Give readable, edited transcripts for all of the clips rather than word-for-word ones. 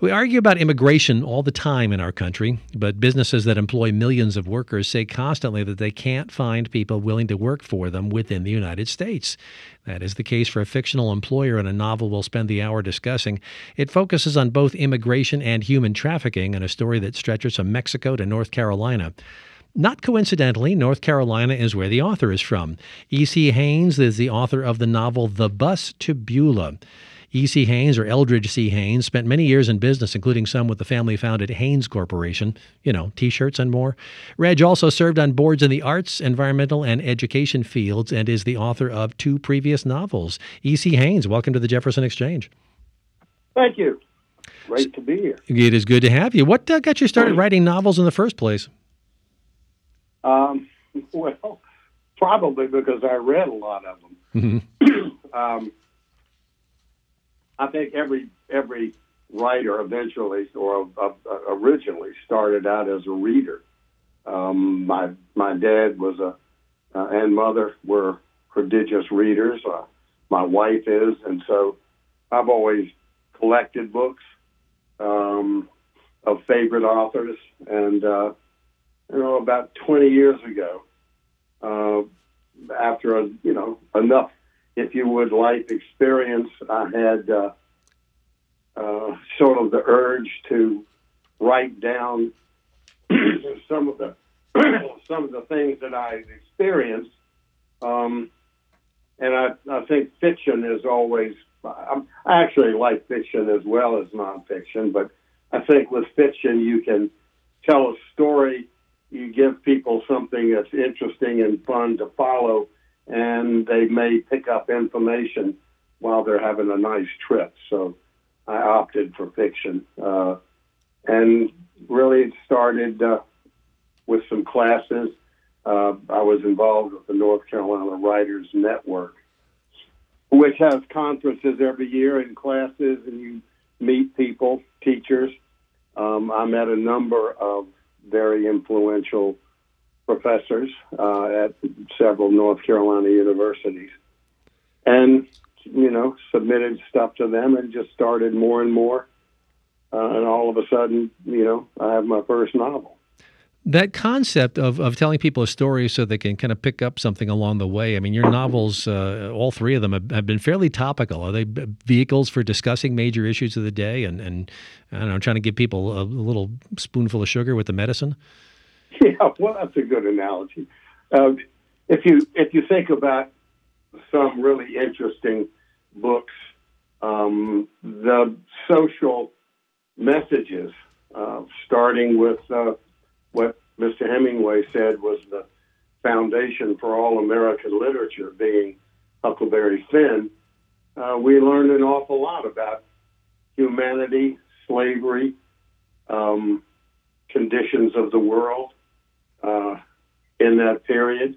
We argue about immigration all the time in our country, but businesses that employ millions of workers say constantly that they can't find people willing to work for them within the United States. That is the case for a fictional employer in a novel we'll spend the hour discussing. It focuses on both immigration and human trafficking in a story that stretches from Mexico to North Carolina. Not coincidentally, North Carolina is where the author is from. E.C. Haynes is the author of the novel The Bus to Beulah. E.C. Haynes, or Eldridge C. Haynes, spent many years in business, including some with the family-founded Haynes Corporation, T-shirts and more. Reg also served on boards in the arts, environmental, and education fields and is the author of 2 previous novels. E.C. Haynes, welcome to the Jefferson Exchange. Thank you. Great to be here. It is good to have you. What got you started writing novels in the first place? Well, probably because I read a lot of them. Mm-hmm. I think every writer eventually or originally started out as a reader. My dad was and mother were prodigious readers. My wife is, and so I've always collected books of favorite authors. And about 20 years ago, after enough, if you would, life experience, I had sort of the urge to write down some of the things that I experienced, and I think fiction is always. I actually like fiction as well as nonfiction, but I think with fiction you can tell a story. You give people something that's interesting and fun to follow, and they may pick up information while they're having a nice trip. So I opted for fiction. And really it started with some classes. I was involved with the North Carolina Writers Network, which has conferences every year and classes, and you meet people, teachers. I met a number of very influential professors at several North Carolina universities, and submitted stuff to them, and just started more and more, and all of a sudden, I have my first novel. That concept of telling people a story so they can kind of pick up something along the way. I mean, your novels, all 3 of them, have been fairly topical. Are they vehicles for discussing major issues of the day and I don't know, trying to give people a little spoonful of sugar with the medicine? Yeah, well, that's a good analogy. If you think about some really interesting books, the social messages, starting with what Mr. Hemingway said was the foundation for all American literature, being Huckleberry Finn, we learned an awful lot about humanity, slavery, conditions of the world in that period.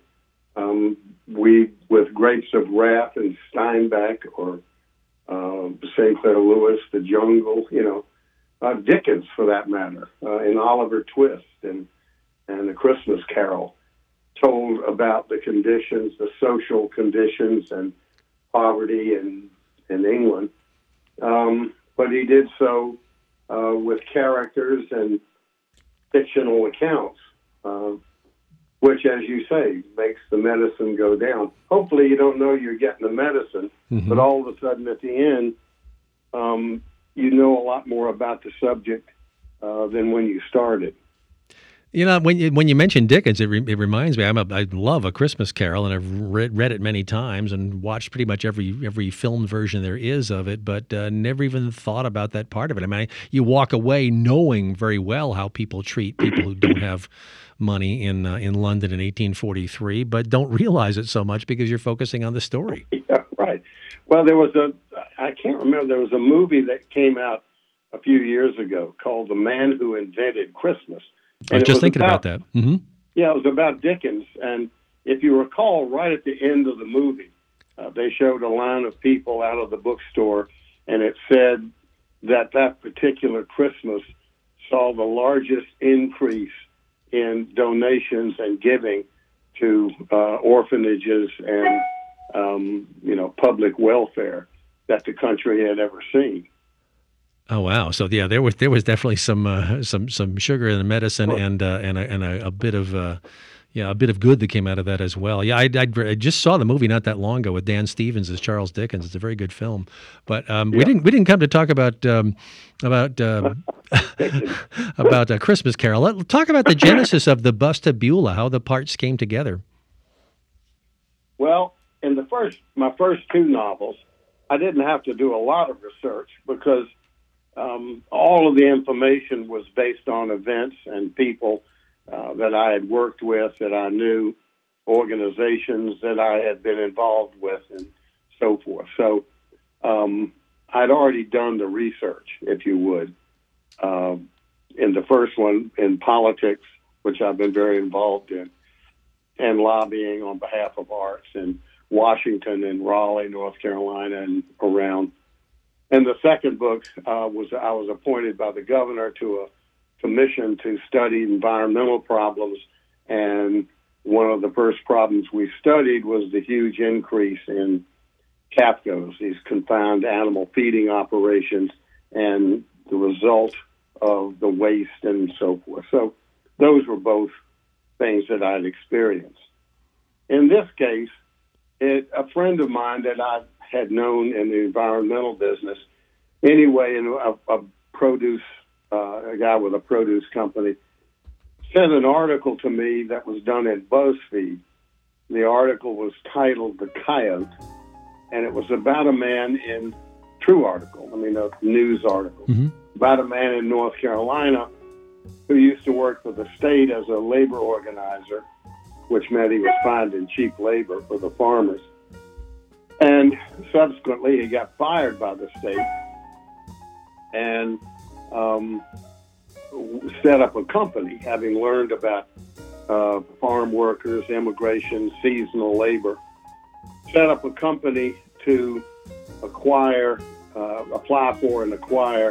With Grapes of Wrath and Steinbeck, or St. Clair Lewis, The Jungle, Dickens, for that matter, and Oliver Twist and A Christmas Carol, told about the conditions, the social conditions and poverty in England. But he did so with characters and fictional accounts, which, as you say, makes the medicine go down. Hopefully you don't know you're getting the medicine, mm-hmm. but all of a sudden at the end, you know a lot more about the subject than when you started. When you mention Dickens, it reminds me. I love A Christmas Carol, and I've read it many times and watched pretty much every filmed version there is of it, but never even thought about that part of it. I mean, you walk away knowing very well how people treat people who don't have money in London in 1843, but don't realize it so much because you're focusing on the story. Yeah, right. Well, there was a movie that came out a few years ago called The Man Who Invented Christmas. I was just thinking about that. Mm-hmm. Yeah, it was about Dickens. And if you recall, right at the end of the movie, they showed a line of people out of the bookstore, and it said that particular Christmas saw the largest increase in donations and giving to orphanages and public welfare that the country had ever seen. Oh wow! So yeah, there was definitely some sugar in the medicine and a bit of a bit of good that came out of that as well. Yeah, I just saw the movie not that long ago with Dan Stevens as Charles Dickens. It's a very good film. But we didn't come to talk about about Christmas Carol. Let's talk about the genesis of the Bus to Beulah, how the parts came together. Well, in my first two novels, I didn't have to do a lot of research because all of the information was based on events and people that I had worked with, that I knew, organizations that I had been involved with, and so forth. So I'd already done the research, if you would. In the first one, in politics, which I've been very involved in, and lobbying on behalf of arts in Washington and Raleigh, North Carolina, and around. And the second book I was appointed by the governor to a commission to study environmental problems, and one of the first problems we studied was the huge increase in CAFCOs, these confined animal feeding operations, and the result of the waste and so forth. So those were both things that I'd experienced. In this case, a friend of mine that I had known in the environmental business, anyway, a guy with a produce company, sent an article to me that was done in BuzzFeed. The article was titled "The Coyote," and it was about a man in a news article, about a man in North Carolina who used to work for the state as a labor organizer, which meant he was finding cheap labor for the farmers. And subsequently, he got fired by the state and set up a company, having learned about farm workers, immigration, seasonal labor. Set up a company to apply for and acquire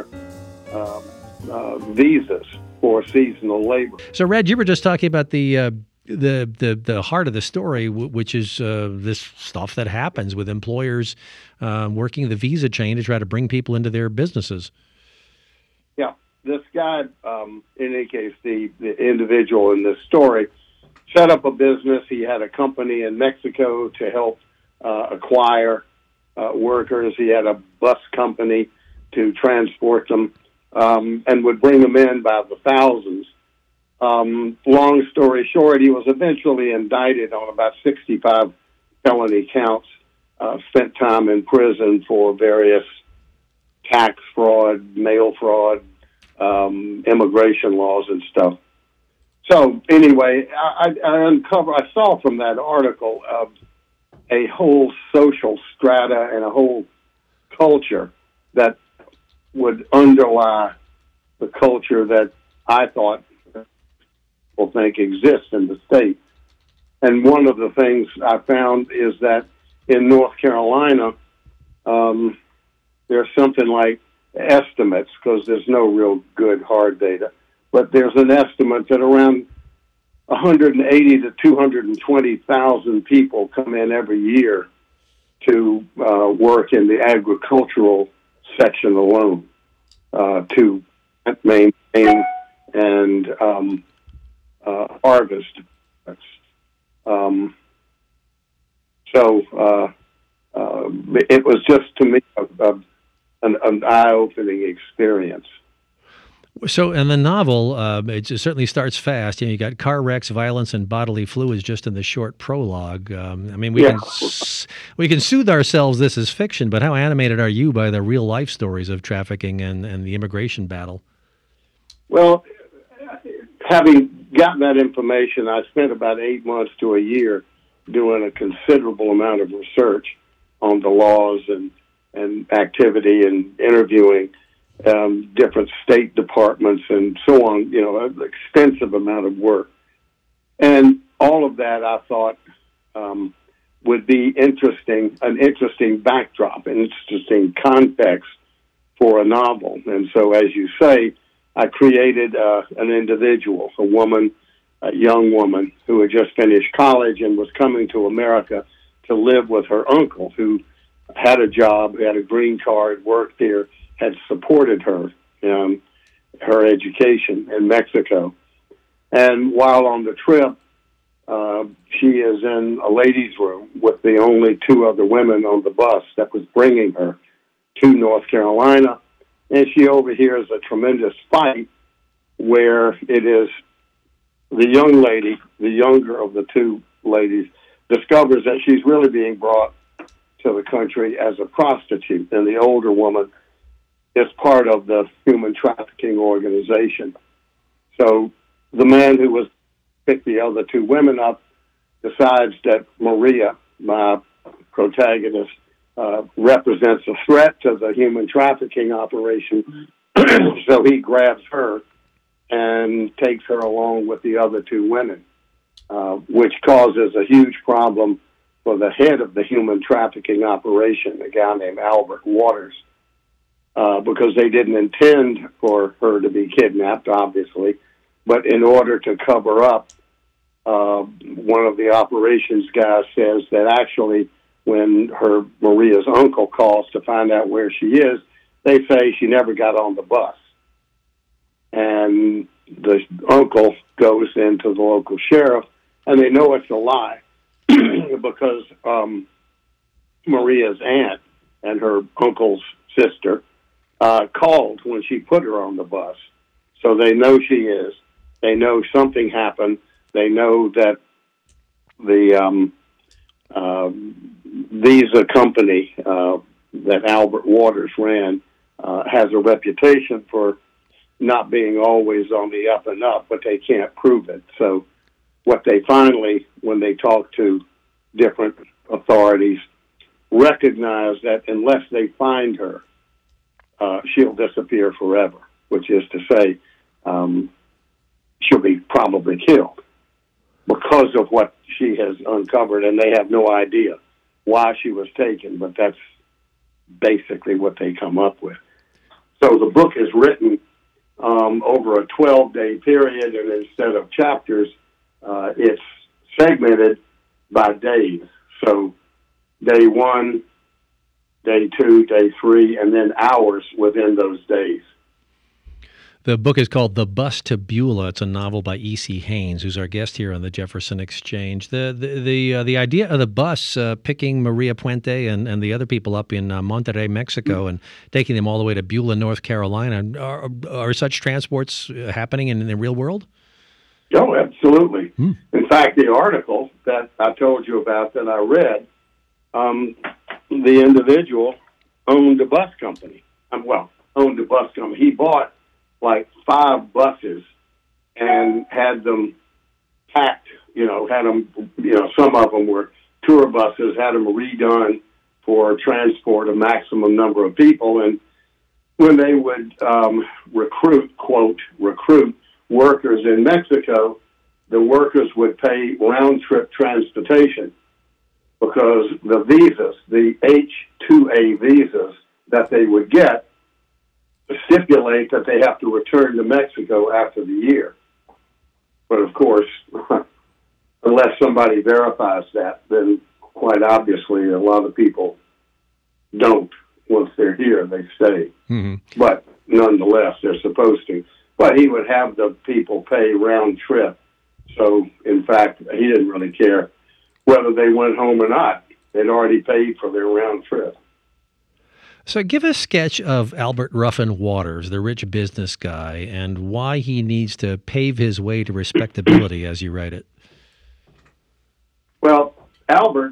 visas for seasonal labor. So, Red, you were just talking about the heart of the story, which is this stuff that happens with employers working the visa chain to try to bring people into their businesses. Yeah, this guy, in any case, the individual in this story, set up a business. He had a company in Mexico to help acquire workers. He had a bus company to transport them and would bring them in by the thousands. Long story short, he was eventually indicted on about 65 felony counts, spent time in prison for various tax fraud, mail fraud, immigration laws and stuff. So anyway, I saw from that article a whole social strata and a whole culture that would underlie the culture that I thought people think exists in the state. And one of the things I found is that in North Carolina, there's something like estimates, because there's no real good hard data, but there's an estimate that around 180 to 220,000 people come in every year to work in the agricultural section alone, to maintain and harvest. It was just, to me, an eye-opening experience. So in the novel, it certainly starts fast. You got car wrecks, violence, and bodily fluids just in the short prologue. We can soothe ourselves this is fiction, but how animated are you by the real-life stories of trafficking and the immigration battle? Well, having gotten that information, I spent about 8 months to a year doing a considerable amount of research on the laws and activity and interviewing different state departments and so on, an extensive amount of work. And all of that, I thought, would be an interesting backdrop, an interesting context for a novel. And so, as you say, I created an individual, a young woman who had just finished college and was coming to America to live with her uncle, who had a job, who had a green card, worked here, had supported her, her education in Mexico. And while on the trip, she is in a ladies' room with the only two other women on the bus that was bringing her to North Carolina, and she overhears a tremendous fight where it is the young lady, the younger of the two ladies, discovers that she's really being brought to the country as a prostitute, and the older woman is part of the human trafficking organization. So the man who was picked the other two women up decides that Maria, my protagonist, represents a threat to the human trafficking operation. So he grabs her and takes her along with the other two women, which causes a huge problem for the head of the human trafficking operation, a guy named Albert Waters, because they didn't intend for her to be kidnapped, obviously, but in order to cover up, one of the operations guys says that actually when Maria's uncle calls to find out where she is, they say she never got on the bus. And the uncle goes into the local sheriff, and they know it's a lie because Maria's aunt and her uncle's sister called when she put her on the bus. So they know she is. They know something happened. They know that the Visa company that Albert Waters ran has a reputation for not being always on the up and up, but they can't prove it. So what they finally, when they talk to different authorities, recognize that unless they find her, she'll disappear forever, which is to say she'll be probably killed because of what she has uncovered, and they have no idea why she was taken, but that's basically what they come up with. So the book is written over a 12-day period, and instead of chapters, it's segmented by days. So day 1, day 2, day 3, and then hours within those days. The book is called The Bus to Beulah. It's a novel by E.C. Haynes, who's our guest here on the Jefferson Exchange. The idea of the bus picking Maria Puente and the other people up in Monterrey, Mexico, and taking them all the way to Beulah, North Carolina, are such transports happening in the real world? Oh, absolutely. In fact, the article that I told you about that I read, the individual owned a bus company. He bought like 5 buses and had them packed, some of them were tour buses, had them redone for transport a maximum number of people. And when they would recruit workers in Mexico, the workers would pay round-trip transportation because the visas, the H-2A visas that they would get, stipulate that they have to return to Mexico after the year. But of course, unless somebody verifies that, then quite obviously a lot of people don't. Once they're here, they stay. Mm-hmm. But nonetheless, they're supposed to. But he would have the people pay round trip. So, in fact, he didn't really care whether they went home or not. They'd already paid for their round trip. So give a sketch of Albert Ruffin Waters, the rich business guy, and why he needs to pave his way to respectability as you write it. Well, Albert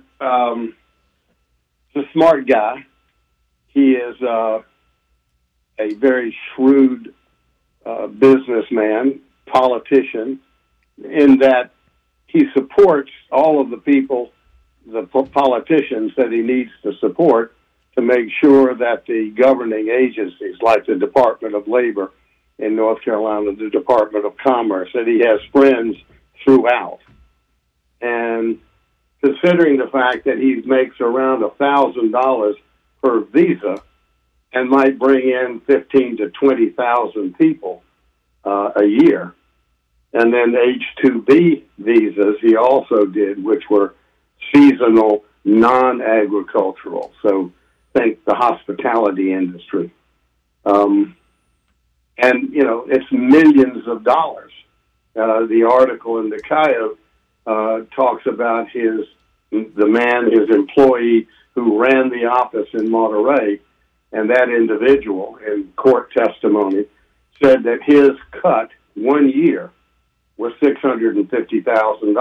is a smart guy. He is a very shrewd businessman, politician, in that he supports all of the people, the politicians that he needs to support, to make sure that the governing agencies, like the Department of Labor in North Carolina, the Department of Commerce, that he has friends throughout. And considering the fact that he makes around $1,000 per visa and might bring in 15,000 to 20,000 people a year, and then H-2B visas he also did, which were seasonal, non-agricultural. So think the hospitality industry. And, you know, it's millions of dollars. The article in the Coyote talks about his employee who ran the office in Monterey, and that individual in court testimony said that his cut 1 year was $650,000.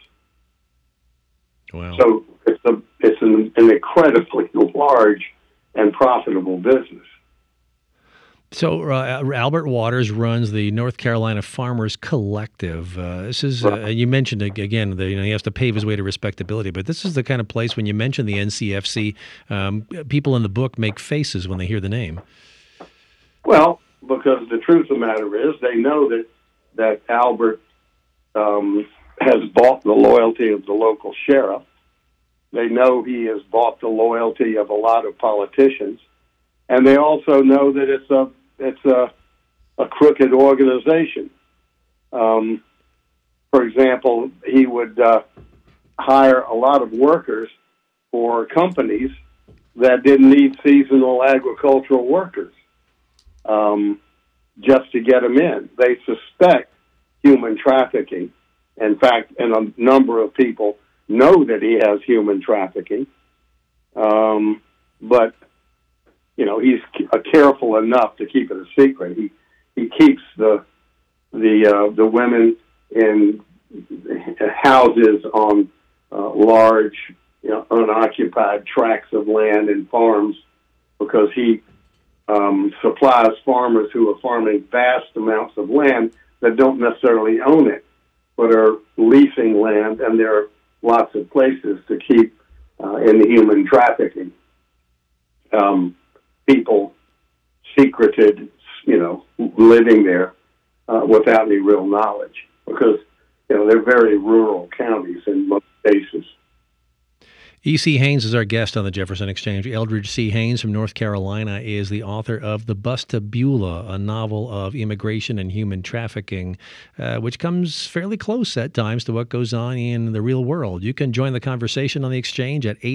Wow. So it's an incredibly large and profitable business. So Albert Waters runs the North Carolina Farmers Collective. This is you mentioned again that he has to pave his way to respectability, but this is the kind of place when you mention the NCFC, people in the book make faces when they hear the name. Well, because the truth of the matter is, they know that Albert has bought the loyalty of the local sheriff. They know he has bought the loyalty of a lot of politicians, and they also know that it's a crooked organization. For example, he would hire a lot of workers for companies that didn't need seasonal agricultural workers just to get them in. They suspect human trafficking. In fact, and a number of people know that he has human trafficking. But you know, he's careful enough to keep it a secret. He keeps the women in houses on large, you know, unoccupied tracts of land and farms, because he supplies farmers who are farming vast amounts of land that don't necessarily own it, but are leasing land, and there are lots of places to keep in the human trafficking. People secreted, you know, living there without any real knowledge, because, you know, they're very rural counties in most cases. E.C. Haynes is our guest on the Jefferson Exchange. Eldridge C. Haynes from North Carolina is the author of The Bustabula, a novel of immigration and human trafficking, which comes fairly close at times to what goes on in the real world. You can join the conversation on the Exchange at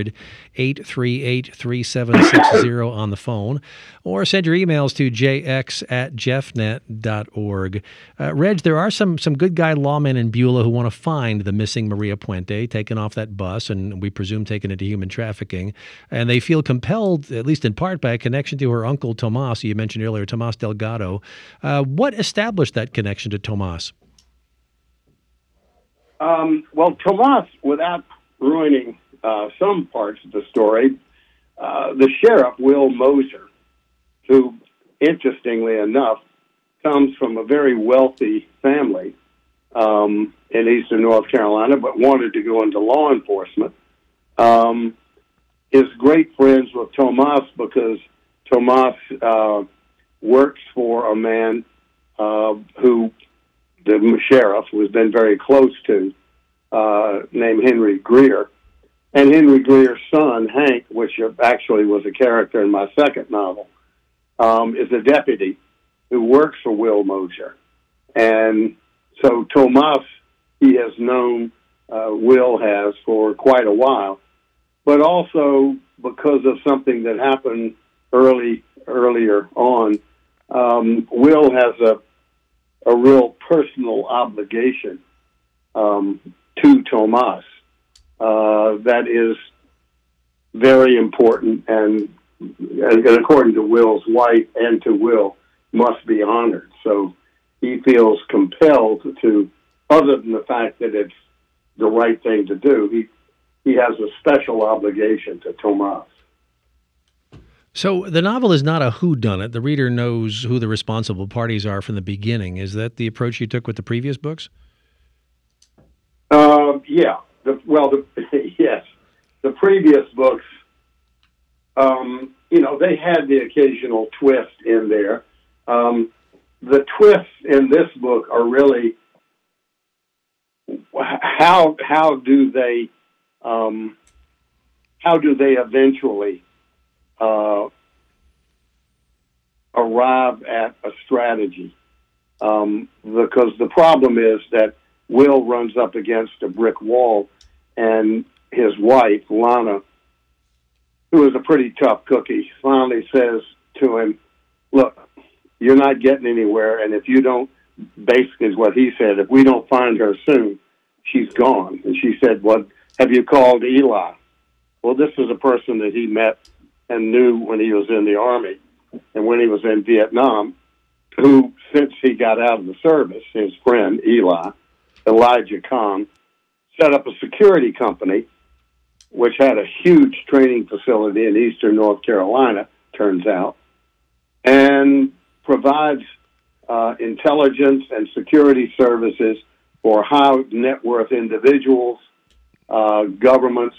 800-838-3760 on the phone, or send your emails to jx@jeffnet.org. Reg, there are some good guy lawmen in Beulah who want to find the missing Maria Puente, taken off that bus, and we presume taken into human trafficking. And they feel compelled, at least in part, by a connection to her uncle, Tomas, who you mentioned earlier, Tomas Delgado. What established that connection to Tomas? Well, Tomas, without ruining some parts of the story, the sheriff, Will Moser, who, interestingly enough, comes from a very wealthy family in eastern North Carolina, but wanted to go into law enforcement, is great friends with Tomas, because Tomas works for a man who the sheriff has been very close to, named Henry Greer. And Henry Greer's son, Hank, which actually was a character in my second novel, is a deputy who works for Will Moser. And so Tomas, he has known, Will has, for quite a while, but also because of something that happened earlier on, Will has a real personal obligation to Tomas that is very important, and according to Will's wife and to Will, must be honored. So he feels compelled to, other than the fact that it's the right thing to do, he has a special obligation to Tomas. So the novel is not a whodunit. The reader knows who the responsible parties are from the beginning. Is that the approach you took with the previous books? Yeah. Yes. The previous books, they had the occasional twist in there. The twists in this book are really how do they eventually arrive at a strategy? Because the problem is that Will runs up against a brick wall, and his wife, Lana, who is a pretty tough cookie, finally says to him, look, you're not getting anywhere, and if you don't, basically is what he said, if we don't find her soon, she's gone. And she said, what, have you called Eli? Well, this is a person that he met and knew when he was in the Army and when he was in Vietnam, who, since he got out of the service, his friend Eli, Elijah Kahn, set up a security company which had a huge training facility in eastern North Carolina, turns out, and provides intelligence and security services for high net worth individuals, governments,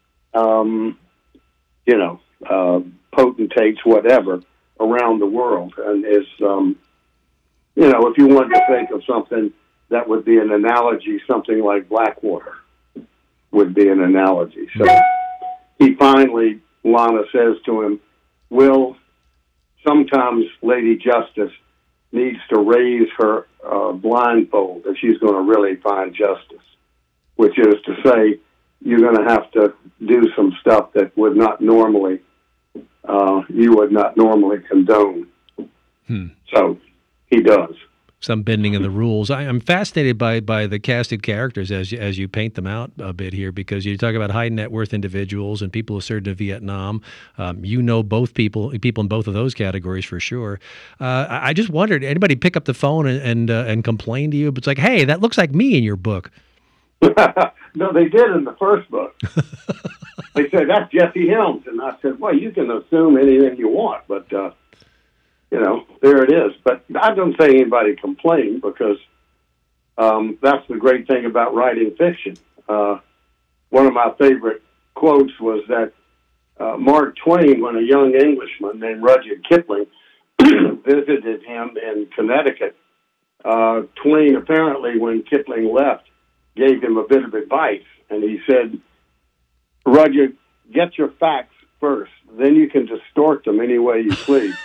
potentates, whatever, around the world. And is, if you wanted to think of something that would be an analogy, something like Blackwater would be an analogy. So he finally, Lana says to him, Will, sometimes Lady Justice needs to raise her blindfold if she's going to really find justice, which is to say you're going to have to do some stuff that would not normally, you would not normally condone. So he does. Some bending of the rules. I'm fascinated by the casted characters as you paint them out a bit here, because you talk about high net worth individuals and people who served in Vietnam. Both people in both of those categories for sure. I just wondered, anybody pick up the phone and complain to you? But it's like, hey, that looks like me in your book. No, they did in the first book. They said, that's Jesse Helms. And I said, well, you can assume anything you want, but there it is. But I don't say anybody complained, because that's the great thing about writing fiction. One of my favorite quotes was that Mark Twain, when a young Englishman named Rudyard Kipling visited him in Connecticut, Twain apparently, when Kipling left, gave him a bit of advice. And he said, Rudyard, get your facts first. Then you can distort them any way you please.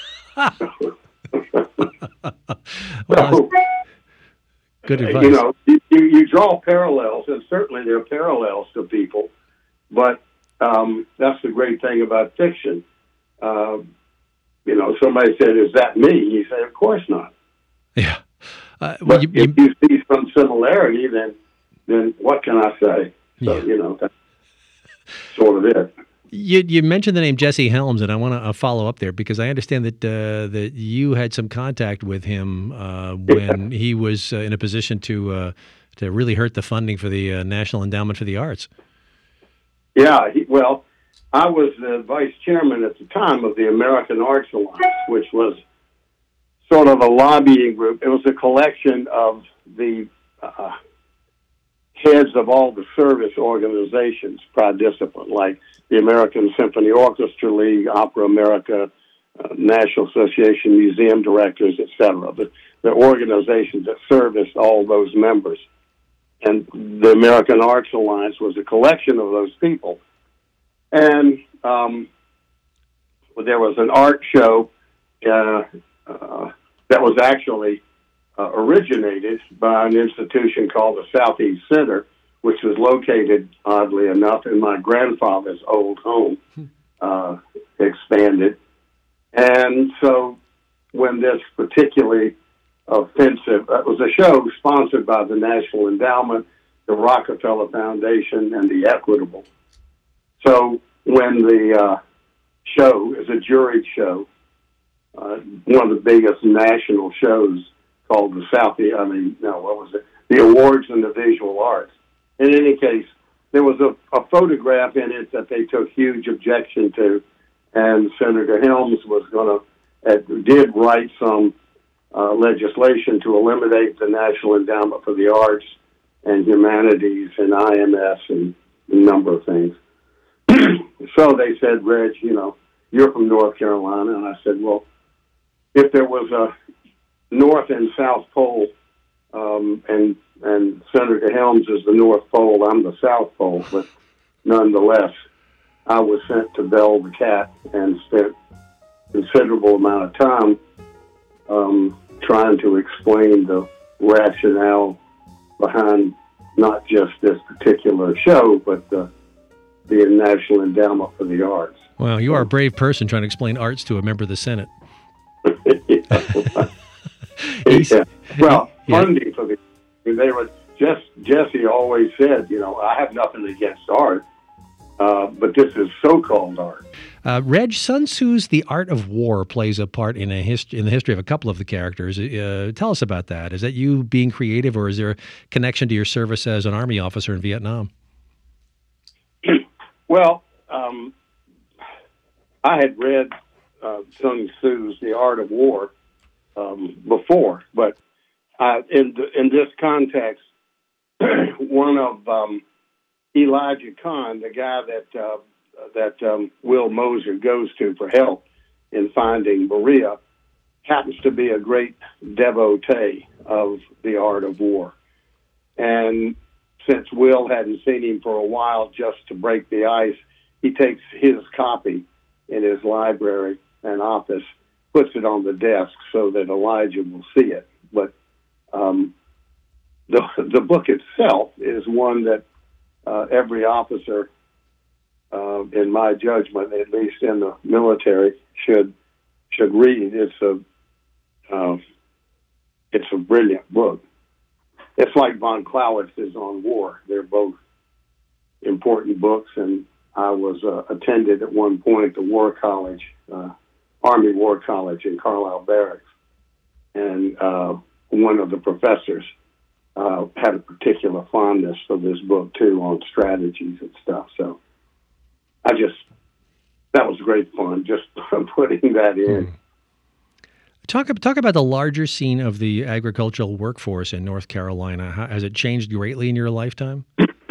Well, good advice. You draw parallels, and certainly there are parallels to people, but that's the great thing about fiction. Somebody said, is that me? You say, of course not. Yeah. But if you see some similarity, then what can I say? So, that's sort of it. You mentioned the name Jesse Helms, and I want to follow up there, because I understand that you had some contact with him when he was in a position to really hurt the funding for the National Endowment for the Arts. Yeah, I was the vice chairman at the time of the American Arts Alliance, which was sort of a lobbying group. It was a collection of the heads of all the service organizations by discipline, like the American Symphony Orchestra League, Opera America, National Association Museum Directors, etc. The organizations that serviced all those members. And the American Arts Alliance was a collection of those people. And there was an art show that was actually originated by an institution called the Southeast Center, which was located, oddly enough, in my grandfather's old home, expanded. And so when this particularly offensive, it was a show sponsored by the National Endowment, the Rockefeller Foundation, and the Equitable. So when the show is a juried show, one of the biggest national shows called the Awards in the Visual Arts. In any case, there was a photograph in it that they took huge objection to, and Senator Helms did write some legislation to eliminate the National Endowment for the Arts and Humanities and IMS and a number of things. So they said, Reg, you're from North Carolina. And I said, well, if there was a North and South Pole, and Senator Helms is the North Pole, I'm the South Pole, but nonetheless, I was sent to Bell the Cat and spent a considerable amount of time trying to explain the rationale behind not just this particular show, but the National Endowment for the Arts. Well, you are a brave person trying to explain arts to a member of the Senate. Yeah. Well, Yeah. funding for the they were Jesse always said, I have nothing against art, but this is so-called art. Reg, Sun Tzu's The Art of War plays a part in the history of a couple of the characters. Tell us about that. Is that you being creative, or is there a connection to your service as an Army officer in Vietnam? Well, I had read Sun Tzu's The Art of War before, but in this context, one of Elijah Kahn, the guy that Will Moser goes to for help in finding Berea, happens to be a great devotee of The Art of War. And since Will hadn't seen him for a while, just to break the ice, he takes his copy in his library and office, puts it on the desk so that Elijah will see it. But the book itself is one that every officer, in my judgment, at least in the military, should read. It's a brilliant book. It's like von Clausewitz's On War. They're both important books, and I was attended at one point the War College, Army War College in Carlisle Barracks, and one of the professors had a particular fondness for this book too, on strategies and stuff. So that was great fun, just putting that in. Talk about the larger scene of the agricultural workforce in North Carolina. Has it changed greatly in your lifetime?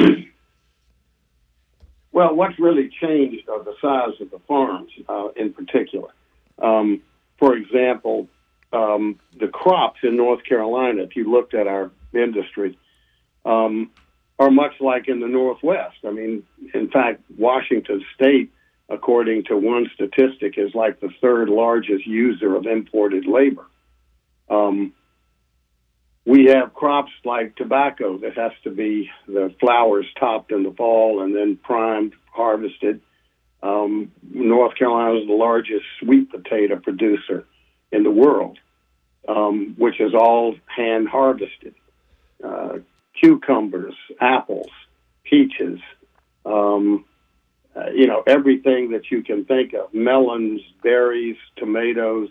Well, what's really changed are the size of the farms in particular. For example, the crops in North Carolina, if you looked at our industry, are much like in the Northwest. I mean, in fact, Washington State, according to one statistic, is like the third largest user of imported labor. We have crops like tobacco that has to be the flowers topped in the fall and then primed, harvested. North Carolina is the largest sweet potato producer in the world, which is all hand harvested. Cucumbers, apples, peaches, everything that you can think of, melons, berries, tomatoes,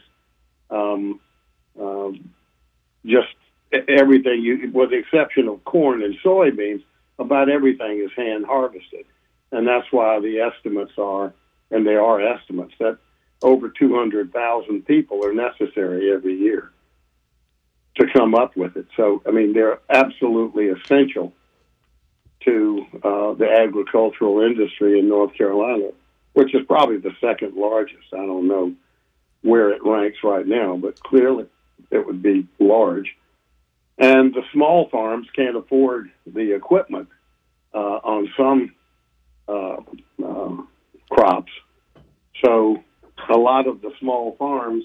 just everything, with the exception of corn and soybeans, about everything is hand harvested. And that's why the estimates are, and they are estimates, that over 200,000 people are necessary every year to come up with it. So, I mean, they're absolutely essential to the agricultural industry in North Carolina, which is probably the second largest. I don't know where it ranks right now, but clearly it would be large. And the small farms can't afford the equipment on some crops. So a lot of the small farms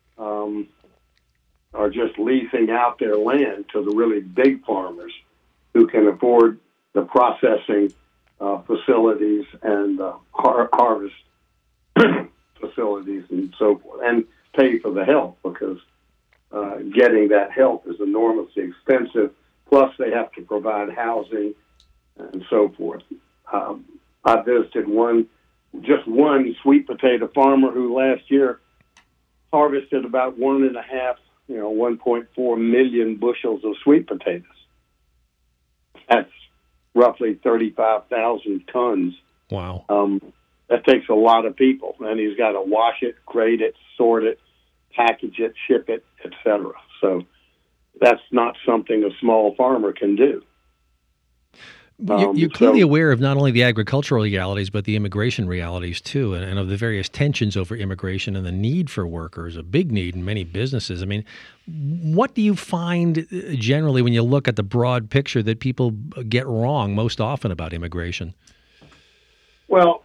are just leasing out their land to the really big farmers who can afford the processing facilities and harvest facilities and so forth, and pay for the help, because getting that help is enormously expensive. Plus, they have to provide housing and so forth. I visited one sweet potato farmer who last year harvested about 1.4 million bushels of sweet potatoes. That's roughly 35,000 tons. Wow. That takes a lot of people, and he's got to wash it, grade it, sort it, package it, ship it, etc. So that's not something a small farmer can do. You're clearly aware of not only the agricultural realities, but the immigration realities too, and of the various tensions over immigration and the need for workers, a big need in many businesses. I mean, what do you find generally when you look at the broad picture that people get wrong most often about immigration? Well,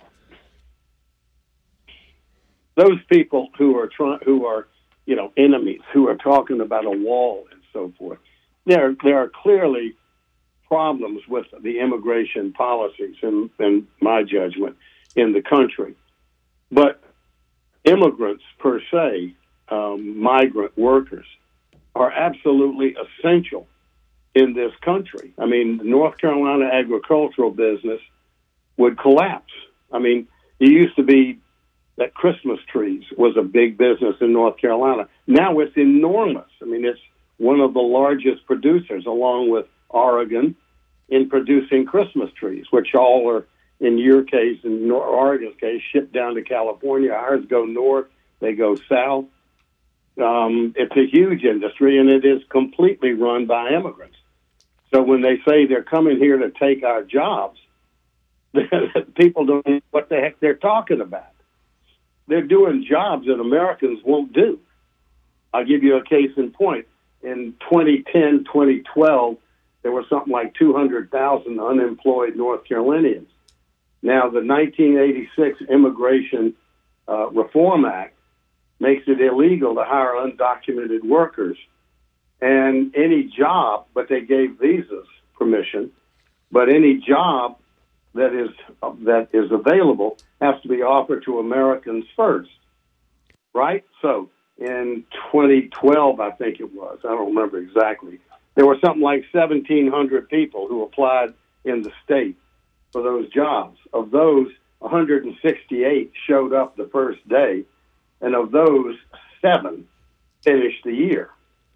those people who are enemies, who are talking about a wall and so forth, there are clearly problems with the immigration policies, in my judgment, in the country. But immigrants per se migrant workers are absolutely essential in this country. I mean, the North Carolina agricultural business would collapse. I mean, it used to be that Christmas trees was a big business in North Carolina. Now it's enormous. I mean, it's one of the largest producers, along with Oregon, in producing Christmas trees, which all are, in your case, in Oregon's case, shipped down to California. Ours go north, they go south. It's a huge industry, and it is completely run by immigrants. So when they say they're coming here to take our jobs, people don't know what the heck they're talking about. They're doing jobs that Americans won't do. I'll give you a case in point. In 2010, 2012, there were something like 200,000 unemployed North Carolinians. Now, the 1986 Immigration Reform Act makes it illegal to hire undocumented workers. And any job, but they gave visas permission, but any job that is available has to be offered to Americans first, right? So in 2012, I think it was, I don't remember exactly, there were something like 1,700 people who applied in the state for those jobs. Of those, 168 showed up the first day, and of those, 7 finished the year.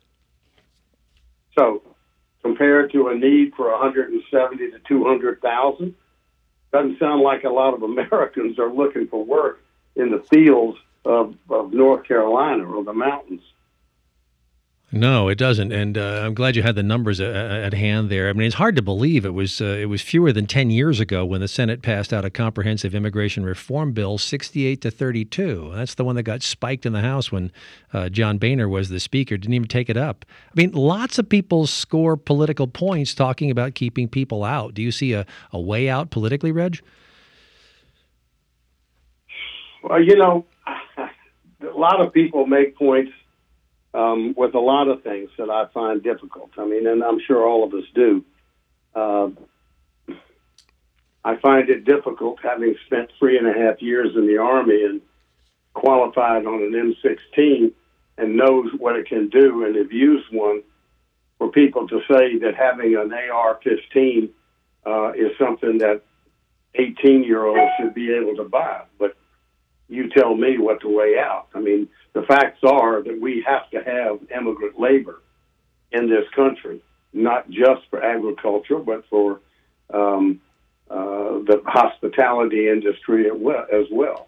So compared to a need for 170 to 200,000, doesn't sound like a lot of Americans are looking for work in the fields of North Carolina or the mountains. No, it doesn't, and I'm glad you had the numbers at hand there. I mean, it's hard to believe it was fewer than 10 years ago when the Senate passed out a comprehensive immigration reform bill, 68 to 32. That's the one that got spiked in the House when John Boehner was the Speaker. Didn't even take it up. I mean, lots of people score political points talking about keeping people out. Do you see a way out politically, Reg? Well, you know, a lot of people make points with a lot of things that I find difficult. I mean, and I'm sure all of us do. I find it difficult, having spent 3.5 years in the Army and qualified on an M16 and knows what it can do and have used one, for people to say that having an AR-15 is something that 18-year-olds should be able to buy. But you tell me what the way out. I mean, the facts are that we have to have immigrant labor in this country, not just for agriculture, but for the hospitality industry as well.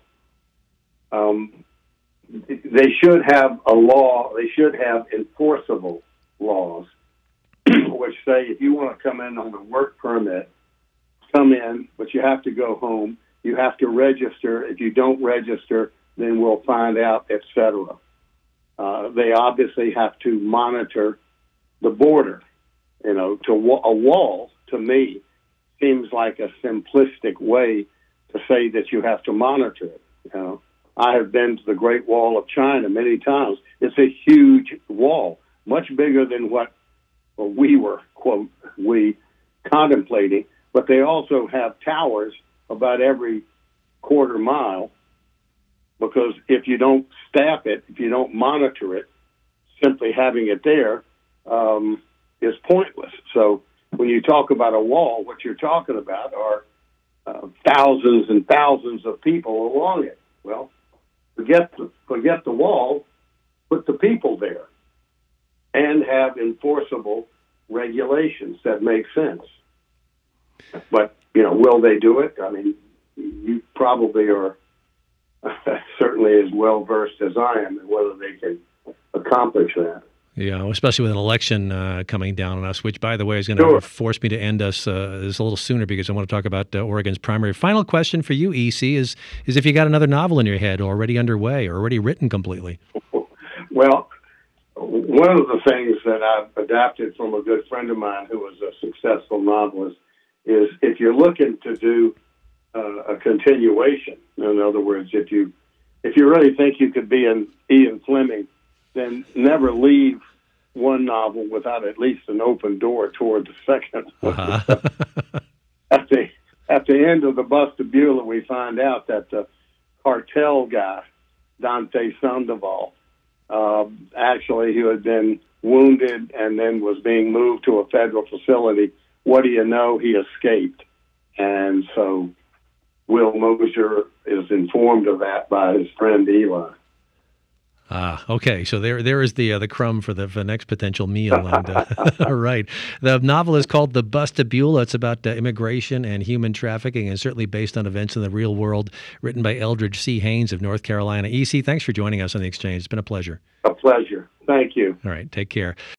They should have a law, they should have enforceable laws, which say if you want to come in on a work permit, come in, but you have to go home. You have to register. If you don't register, then we'll find out, etc. They obviously have to monitor the border. You know, a wall, to me, seems like a simplistic way to say that you have to monitor it. You know, I have been to the Great Wall of China many times. It's a huge wall, much bigger than what we were, quote, contemplating. But they also have towers about every quarter mile, because if you don't staff it, if you don't monitor it, simply having it there is pointless. So when you talk about a wall, what you're talking about are thousands and thousands of people along it. Well, forget the wall, put the people there, and have enforceable regulations that make sense. But, you know, will they do it? I mean, you probably are certainly as well versed as I am in whether they can accomplish that. Yeah, especially with an election coming down on us, which, by the way, is going to force me to end us this a little sooner, because I want to talk about Oregon's primary. Final question for you, EC, is if you got another novel in your head already underway or already written completely. Well, one of the things that I've adapted from a good friend of mine who was a successful novelist is, if you're looking to do a continuation, in other words, if you really think you could be an Ian Fleming, then never leave one novel without at least an open door toward the second. At the end of the Bustobula, we find out that the cartel guy, Dante Sandoval, actually, who had been wounded and then was being moved to a federal facility. What do you know? He escaped. And so Will Mosier is informed of that by his friend Eli. Okay. So there is the crumb for the next potential meal. And, all right. The novel is called The Bustapula. It's about immigration and human trafficking, and certainly based on events in the real world, written by Eldridge C. Haynes of North Carolina. EC, thanks for joining us on The Exchange. It's been a pleasure. A pleasure. Thank you. All right. Take care.